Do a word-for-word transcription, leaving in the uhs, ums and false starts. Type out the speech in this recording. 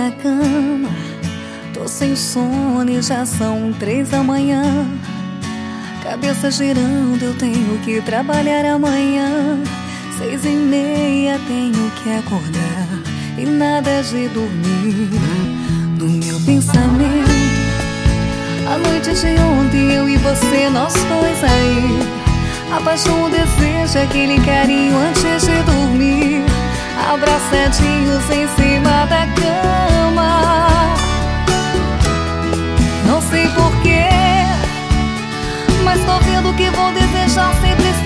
na cama, tô sem sono e já são três da manhã. Cabeça girando, eu tenho que trabalhar amanhã. Seis e meia tenho que acordar e nada de dormir. No meu pensamento, a noite de ontem, eu e você, nós dois aí. A paixão, o desejo, aquele carinho antes de dormir, abraçadinhos em cima da cama. Não sei porquê, mas tô vendo que vou desejar sempre